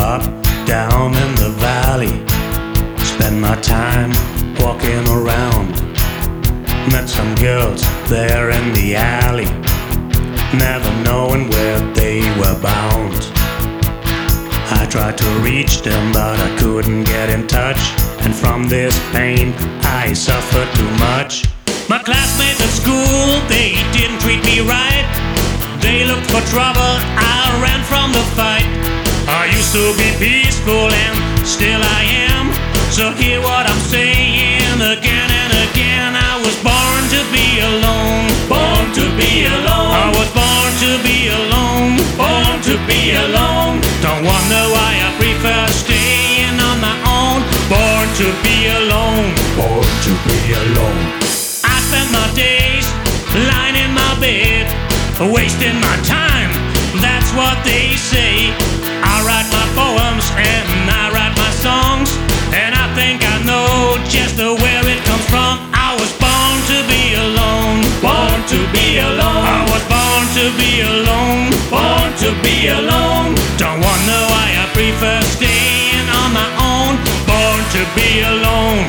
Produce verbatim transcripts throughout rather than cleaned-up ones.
up, down in the valley. Spend my time walking around. Met some girls there in the alley, never knowing where they were bound. I tried to reach them, but I couldn't get in touch. And from this pain, I suffered too much. My classmates at school, they didn't treat me right. They looked for trouble, I ran from the fight. I used to be peaceful and still I am. So hear what I'm saying again and again. I was born to be alone, born to be alone. I was born to be alone, born to be alone. Don't wonder why I prefer staying on my own. Born to be alone, born to be alone. I spend my days lying in my bed, wasting my time, that's what they say. I write my poems and I write my songs, and I think I know just where it comes from. I was born to be alone, born to be alone. I was born to be alone, born to be alone. Don't wonder why I prefer staying on my own. Born to be alone.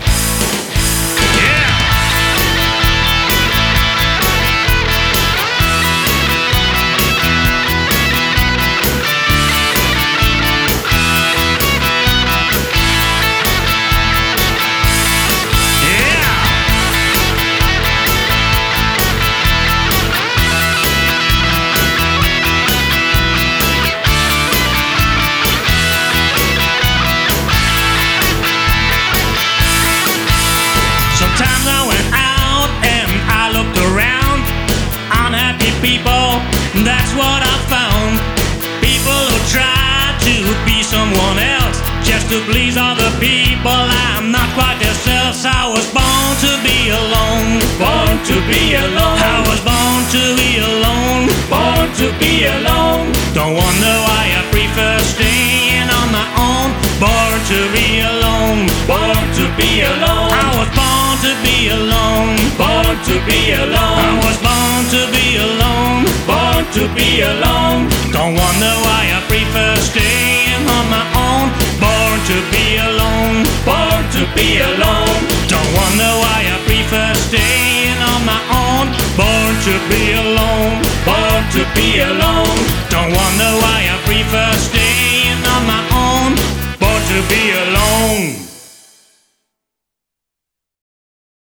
Sometimes I went out and I looked around. Unhappy people, that's what I found. People who try to be someone else just to please other people. I'm not quite themselves. I was born to be alone, born to be alone. I was born to be alone, born to be alone. Don't wonder why I prefer staying on my own. Born to be alone, born to be alone. I was born to be alone, born to be alone. I was born to be alone, born to be alone. Don't wonder why I prefer staying on my own. Born to be alone, born to be alone. Don't wonder why I prefer staying on my own. Born to be alone, born to be alone.